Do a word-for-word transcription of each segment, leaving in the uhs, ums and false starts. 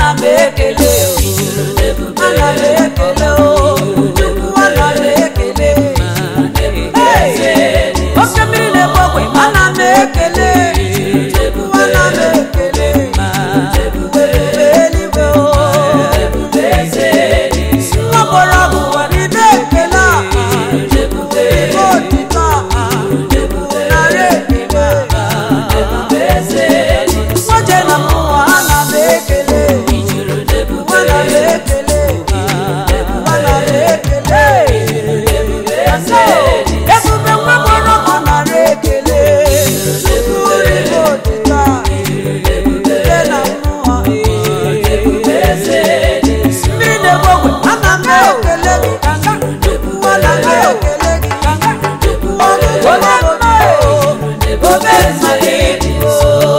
ekele ana m ekele o Chukwu ana m ekele oke mmiri na-egbogwe ana m ekele Chukwu ana m ekele ebube eluigwe o nwakpọrọ ọgwụgwọ n'ime ekele ebube otito narị ekele nwoje na mmụọ ana m ekele ana m ekele ana m ekele ebube nwakpọrọ ọgwụ narị ekele ebube otito ebube na mmụọ mmiri na-egbogwe ana m ekele gị ana m ekele gị obe mmadụ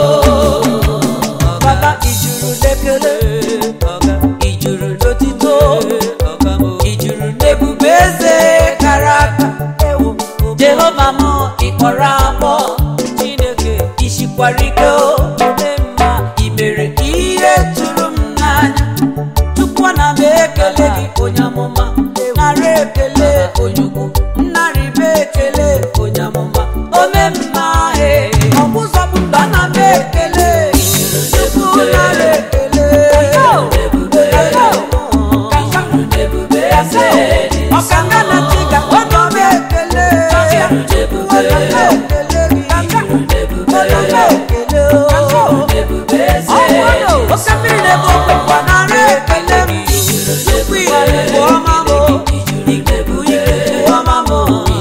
Baba ijuru lekele ijuru n'otito ijuru n'ebube eze kara aka Jehova m ịkpọrọ akpọ Chineke ishikwara ike ome mma imere ihe tụrụ m n'anya Chukwu na m ekele gị onye amụma narị ekele ojukwu narị be ekele onye amụma ome mma ọgwụzọbụba na m ekele Chukwu narị ekele ọkanga na chiga ọnọ m ekele Chukwu ọnọ m ekele gị ọnọ m ekele oke mmiri na-ebe okwe kwa narị ekele m Chukwu ikuku ọma m ikuku ikuku ọma m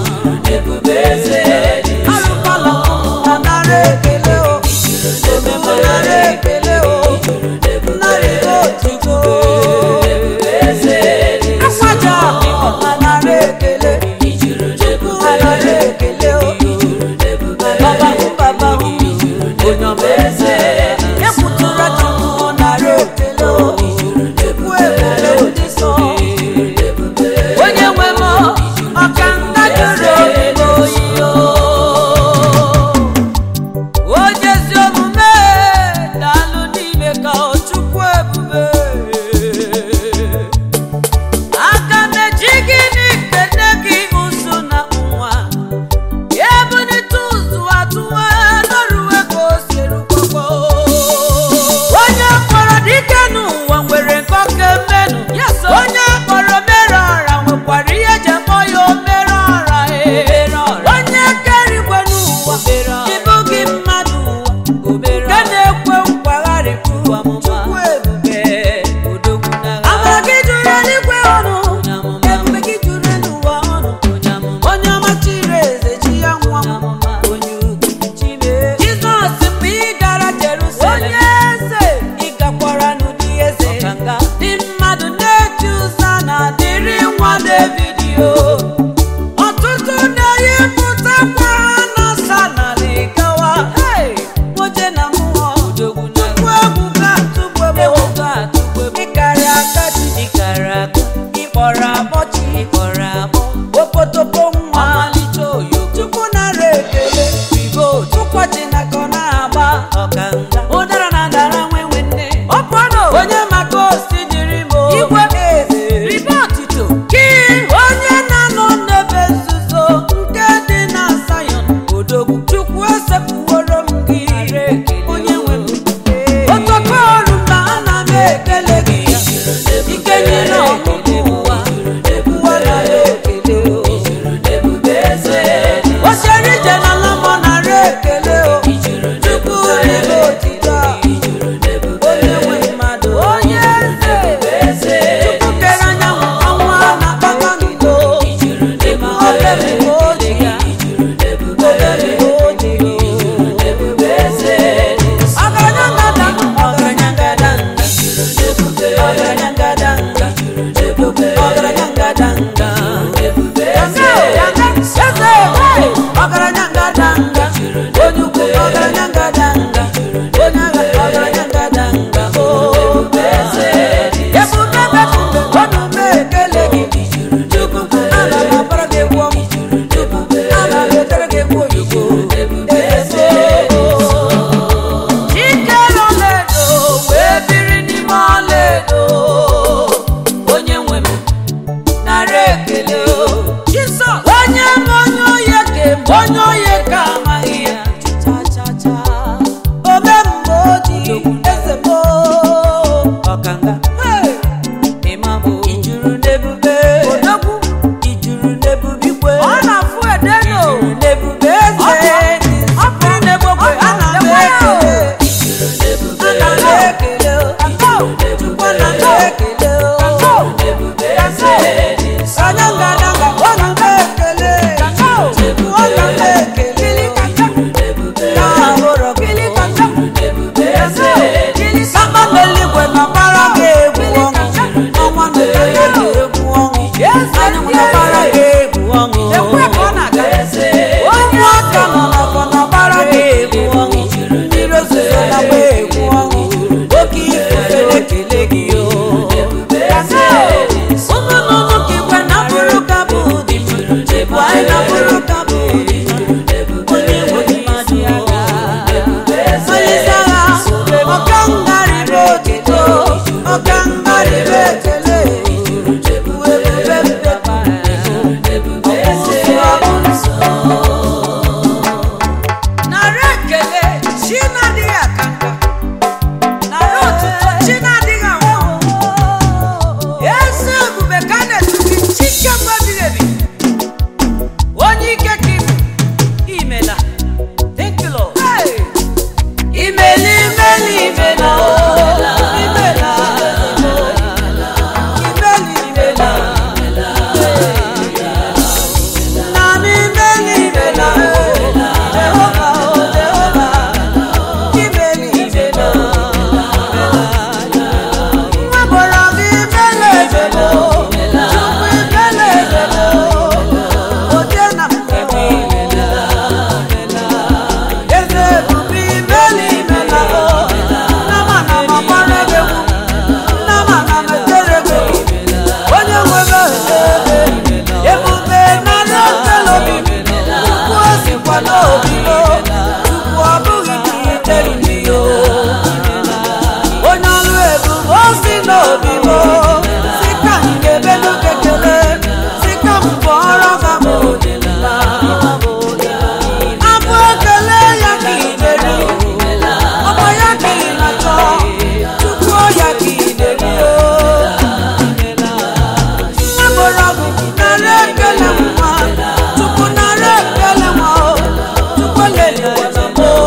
alụkwala m na narị ekele o omeme narị ekele o narị otugo akwaja ịkpọ na narị ekele Chukwu narị ekele o baba hụ baba hụ onye ọma eze ekwutụra Chukwu narị ekele o Chukwu ekele ụdị nsọ onye nwe m ọka nga jụrụ obi m oyi o onye ezi omume daalụ n'ime ka o Chukwu ebube aka na-eji gị n'ikene gị ụzụ na nwa ebunite ụzụ atụwa n'ọrụwe ka o siri kwakwa onye kpọrọ dike n'ụwa nwere nke ọka mmenụ onye kpọrọ mere ọra nwekwara ihe eji akpọ ya omere ọra onye kere igwe n'ụwa ịbụ gị mmadụ ụwa nke na-ekwe nkwagharịkwu Chukwu ebube amara gị juru eluigwe ọnụ ebube gị juru n'ụwa ọnụ onye ọma chiri eze chi ya nwa onye ugwu Jizọs mgbe ị gara Jerusalem onye eze ị gakwara n'ụdị eze dị mmadụ na-eji ụzọ na-adịrị nwa David o ọtụtụ na-eyi pụtakwa ha na-asa n'ala ịgawa nwoje na mmụọ Chukwu ebube atụgbe ịkarị aka ji ịkara aka ịkpọrọ abọchi ịkpọrọ abọ opotopo nwa ọmalịcha oyo Chukwu nara ekele ribo tụkwachi na ka ọ na-agba ọkanga ụdara na dara nwenwe nne ọpọnọ onye maka osi dịrị m igwe eze ribo otito gị ekele Jesus onye onye oye ke onye oye ka amaghị ya cha cha cha ome mgbe odi eze mo ọkanga ịmabụ ijuru n'ebube odogwu ijuru n'ebube igwe ọ na-afụ edeno ijuru n'ebube eze ọpụ n'ebogwe ana m ekele ijuru n'ebube ana m ekele chukwu ana m ekele n'ebube eze anya ngadanga ọ na m ekele chukwu ọ na m ekele na ahụrụ gịlị kacha n'ebube eze sama meligwe na mara gị egwu ọṅụ ọnwa na-ele egwu ọṅụ anyị nwere gị egwu ọṅụ onye aka nọ n'ọkọ na mara gị egwu ọṅụ mmiri ozuzo na gba egwu ọṅụ oke ifufe na-ekele gị o ụmụ nnụnụ ka igwe na bụrụ ka bụ dị bụ anyị na bụrụ ka bụ dị onye nwe mmadụ agha onye isi agha ọka ngarịrị otito ọka ngarịrị ekele ebube mpepa narị ekele chi na-adịghị aka nka narị otuto chi na-adịghị anwụ ezi ebube ka a na-etubi chi kemgbe ebighị ebi onye ike ka ịbụ imela thank you Lord imeli imeli imela imela imeli imela na mi imeli imela Jehova o Jehova imeli imela nwa bọrọ gị imele ebele chukwu imele ebele oje na mmemme eze ebube imeli imela nama na magbara gị egwu nama na metere gị onye nwere ebube narị ekele obi chukwu osikwa n'obi o chukwu ọ bụghị ka itere ndị o onye ọrụ ebube o si n'obi m si ka m ga-ebelu kekele si ka m bụọrọ ha m odela abụ ekele ya ka ị deri ọkwa ya ka ị na-achọ chukwu ya ka ị deri o nwa bụrụ ọgụ narị ekele nwa chukwu narị ekele nwa o chukwu leliwata m o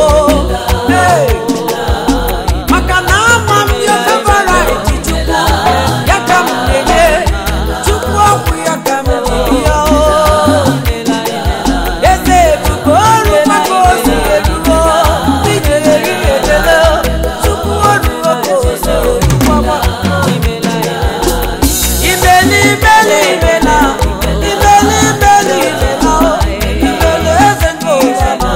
maka na ama m ya febara eti chukwu ya ka m na-enye chukwu ọkwụ ya ka m na-enye ya o eze ebube ọrụ maka ozi eruo iji eri ekele chukwu ọrụ oke ozi orukwawa imeli imeli imela imeli imeli imela imeli eze nke ozema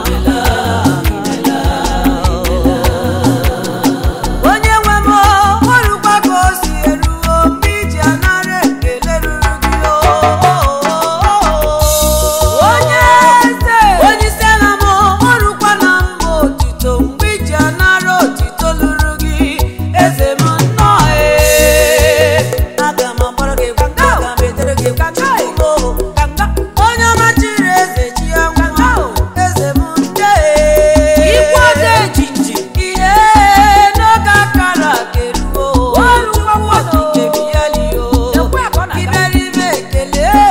onye nwe m ọrụkwa ka o si eruo mgbe iji anara ekele ruru gị o onye eze onye isi ala m ọrụkwa na mba otito mgbe iji anara otito lụrụ gị eze m nnọọ ee aga m agbara gị egwu aga m etere gị egwu chukwu onye ọma chiri eze chi ya nwa eze m nde ikwu ode ejiji ihe n'oge akara keruo ọrụkwa nwoke bịali o iberibe ekele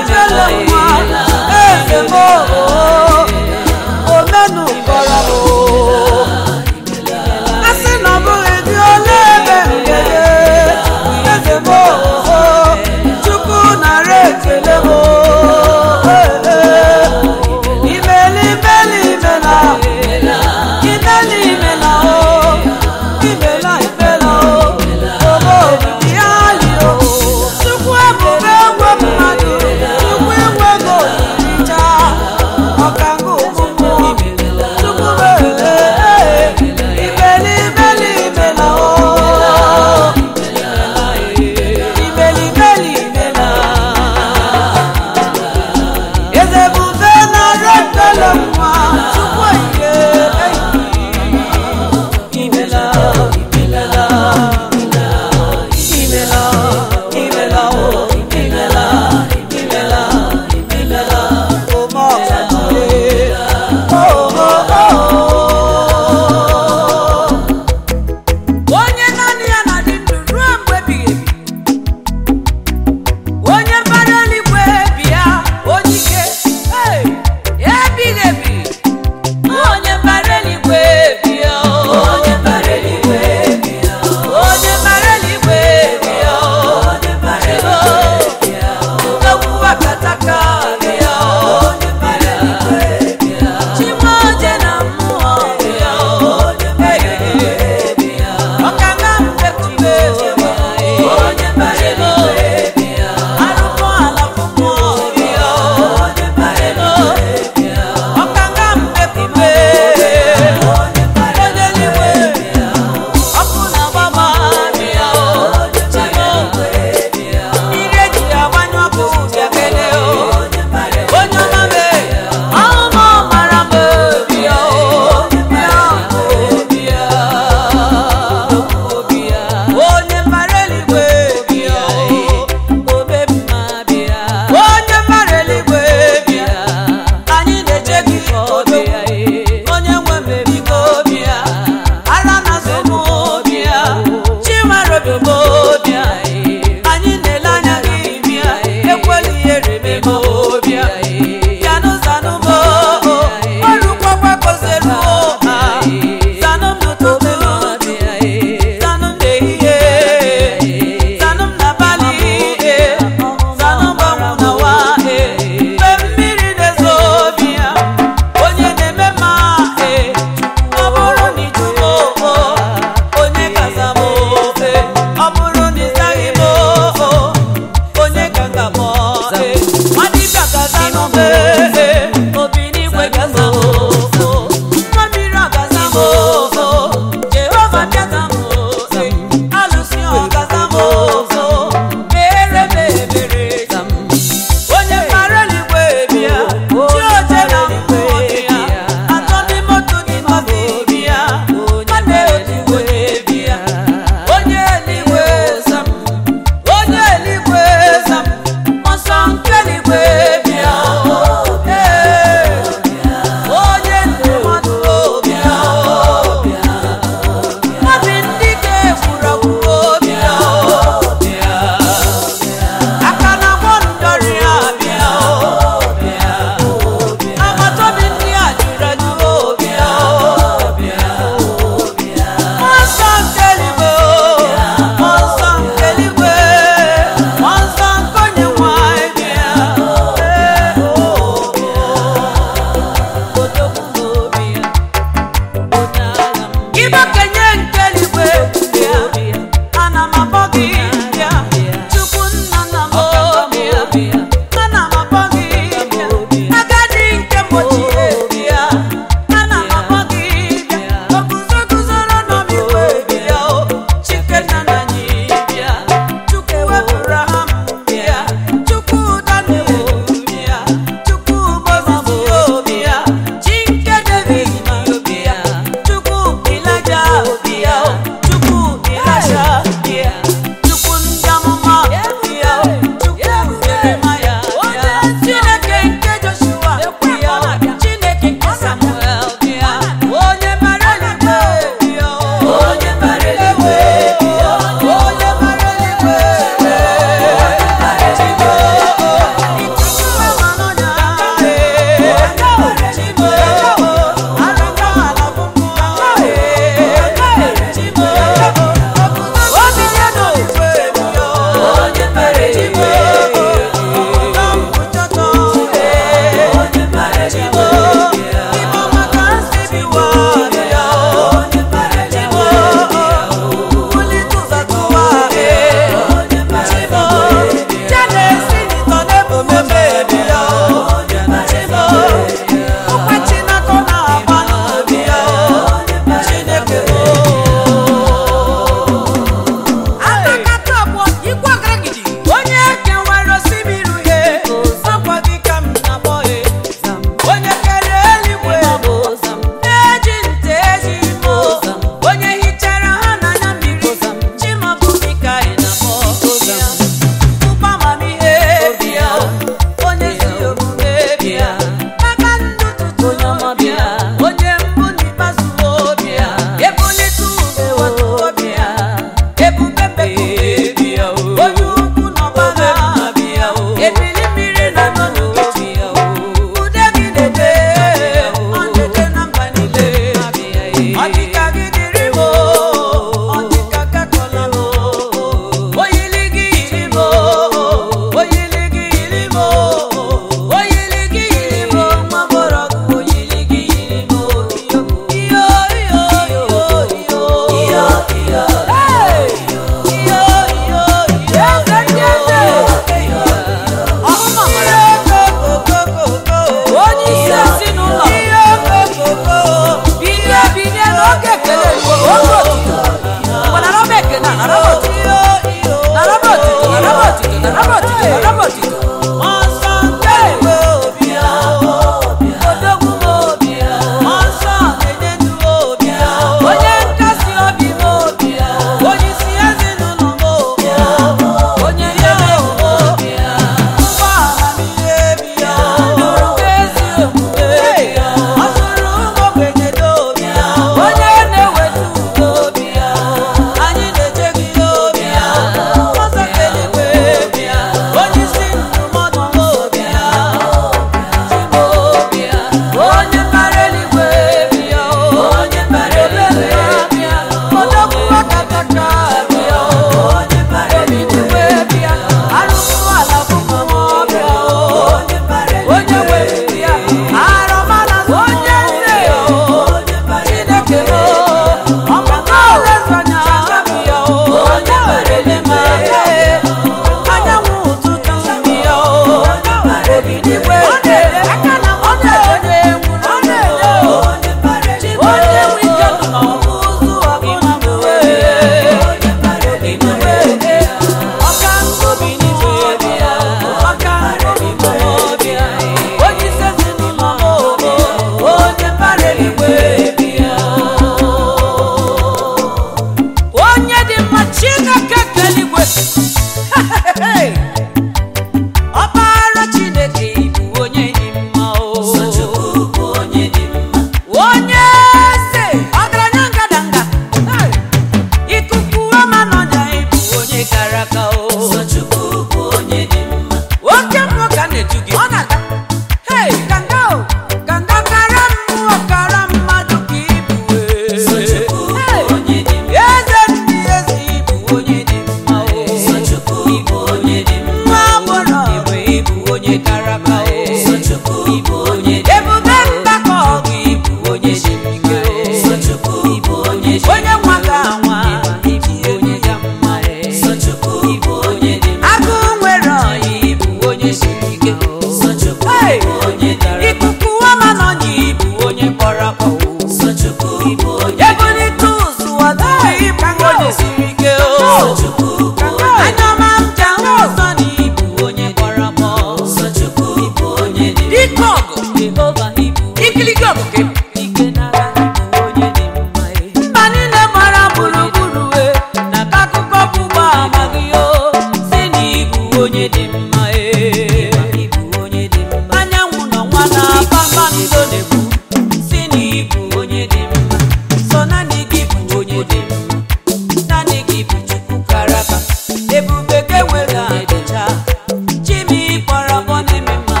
karaka o. Chukwu bụ onye dị mma. Oke mmụọ ka na-eju gị. Ọ na-aga. Hey, kanga o. Kanga kara mmụọ kara mmadụ ka ibu e. Chukwu bụ onye dị mma. Eze ndị eze ibu onye dị mma o. Chukwu bụ onye dị mma. Nwa agbọrọ igwe ibu onye karaka o. Chukwu bụ onye dị mma. Ebube mgbakọ ọgụ ibu onye dị ike o. Chukwu bụ onye dị mma. Onye nwa ga anwa ibu onye ya mma e. Chukwu bụ onye dị mma. Agụ nwere ọyị ibu onye siri ike o. Chukwu Hey! bụ onye dara mba. Ikuku ọma n'ọnyị ibu onye kpọrọ akpọ o. Chukwu bụ onye Ebulite ụzụ ọdọ ibu onye siri ike o. Chukwu bụ Anya ọma m ji ahụ ụzọ na ibu onye kpọrọ akpọ. Chukwu bụ onye dị mma. Dike ọgụ Jehova ibu ikiligi ọgụ ka ebu. Ike n'agha bụ onye dị mma. Mba niile gbara gburugburu e na ka akụkọ bụ ụgbọ amaghị o. Si na ibu onye dị mma e. Ịbụ onye dị mma. Anyanwụ nọ nwa na kpakpando na-ekwu si na ibu onye dị mma. So naanị gị bụ onye dị mma. Naanị gị bụ Chukwu kara aka. Ebube gị enweghị adịcha. Chimi kpọrọ mbọ na-eme mma.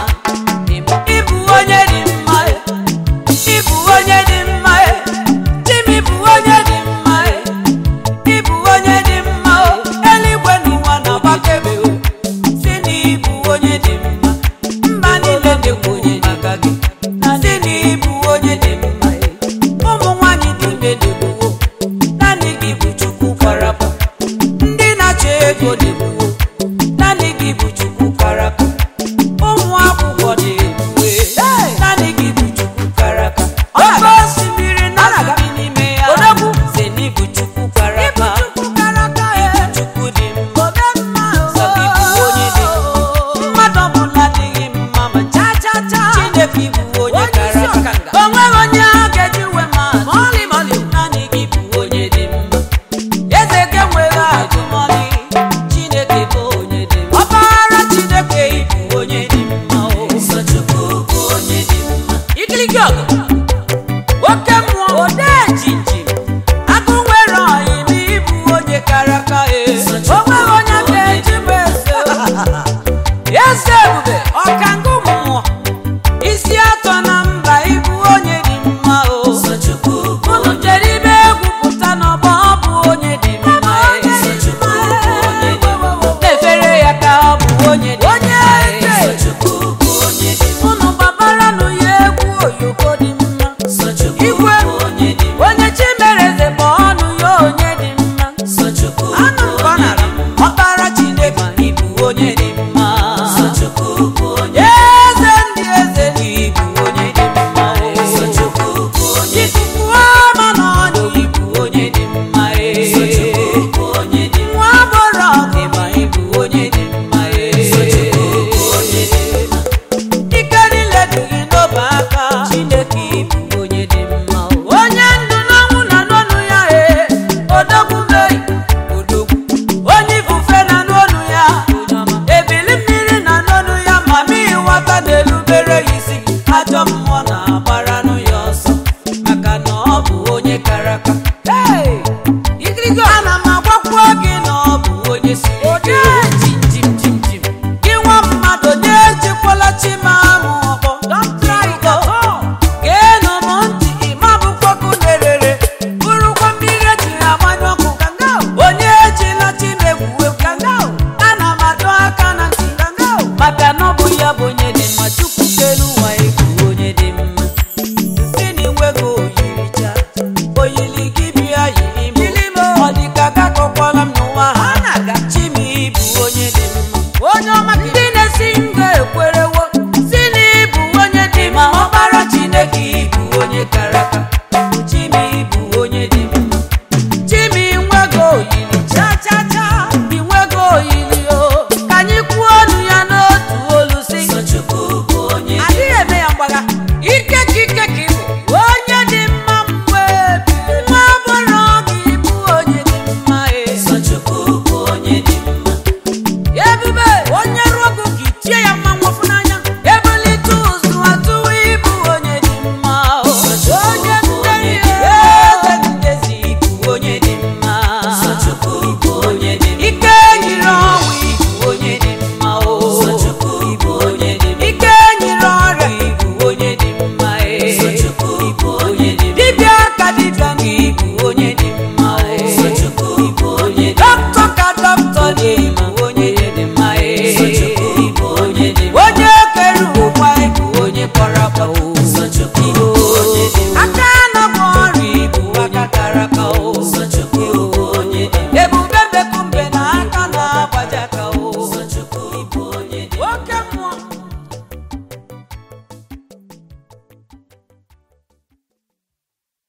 Ịbụ onye dị mma e. Ịbụ onye dị mma e. Chimi bụ onye dị mma e. Ịbụ onye dị mma o. Eluigwe n'ụwa na-agbakebe o. Si na ịbụ onye dị mma. Mba niile na-ekwu onye maka gị. Si na ịbụ onye dị mma e. Ụmụ nwanyị dị ime na-egbuwo. Naanị gị bụ Chukwu kara aka. Ndị na-achọ ego na-egbuwo. Naanị gị bụ Chukwu kara aka. Ụmụ akwụkwọ na-egbuwe. Naanị gị bụ Chukwu kara aka. Oke osimiri na-aga n'ime ya. Si na ịbụ Chukwu kara aka. Ịbụ Chukwu dị mma. Sọ gị bụ onye dị mma. Mmadụ ọbụla adịghị mma ma cha cha cha. Chineke bụ onye kara aka. O nweghị onye a ga-eji we ma atụ. Naanị gị bụ onye dị mma. Eze gị enweghị atụmọlị. Chineke bụ onye dị mma. Ọbara Chineke ịbụ onye dị mma o. Chukwu bụ onye dị mma. Ikiligi ọgụ. Oke mmụọ ode jinjim. Agụ nwere ọyị na ịbụ onye kara aka e. O nweghị onye ga-eji m ese o. Eze ebube ọkangụ mmụọ. Isi atọ na mba ịbụ onye dị mma o. Chukwu bụ Unu jere ime egwu pụta n'ọgbọ ọ bụ onye dị mma e. Chukwu bụ onye dị mma. Na-efere ya ka ọ bụ onye dị mma e. Chukwu bụ onye dị mma. Unu gbabaranụ ya egwu oyoko dị mma. Chukwu Igwe bụ onye dị mma. onye chi mere eze bụ ọnụ ya onye dị mma. Chukwu Anụ bụ nke ọ onye nara dị mma. ọkpara Chineke ịbụ onye dị mma. Chukwu bụ onye Eze ndị eze ịbụ onye dị mma e. Chukwu bụ onye dị Ikuku ọma n'ọnyị ịbụ onye dị mma e. Chukwu bụ onye dị mma. Nwa agbọrọ ọgịma ịbụ onye dị mma e. Chukwu bụ onye dị mma. Ike niile dị gị n'obe aka. Chineke ịbụ onye dị mma o. Onye ndụ n'ọnwụ na n'ọnụ ya e. Odogwu meyi odogwu. Onye ifufe na n'ọnụ ya. Ebili mmiri na n'ọnụ ya. Mama ịghọta na-erubere ya isi. Ajọ mmụọ na-agbaranụ ya ọsọ. Maka na ọ bụ onye kara aka. Hey! Igirigo ana m agwakwa gị na ọ bụ onye siri ike. Jim jim jim. Gị nwa mmadụ na-ejikwala chi ma amụ ọkpọ. Geenụ m ntị ịma bụkwa ọkụ na-erere. Bụrụkwa mmiri ejiri agbanye ọkụ. Onye ejila chi megwu egwu. Ana m adọ aka na ntị. Maka na ọ bụ ya bụ onye dị mma. Chukwu kere ụwa ịbụ onye dị mma. Si na inwego oyiricha. Oyili gị bịa yiri m. Ọ dị ka gakọkwala m n'ụwa ha. Chimi ịbụ onye dị mma. Ndị na-esi nga ekwerewo. Si na ịbụ onye dị mma. Ọbara Chineke ịbụ onye kara aka. Chimi ịbụ onye dị mma. Chimi nwego oyili cha cha cha. Inwego oyili o. Ka anyị kwuo ọnụ ya n'otu olu si. Chukwu bụ onye dị Adịghị eme ya mgbagha. Ike ka ike ka ịbụ onye dị mma mgbe ebiri. Nwa agbọrọ gị bụ onye dị mma e. mma. Chukwu bụ onye dị mma. Ebube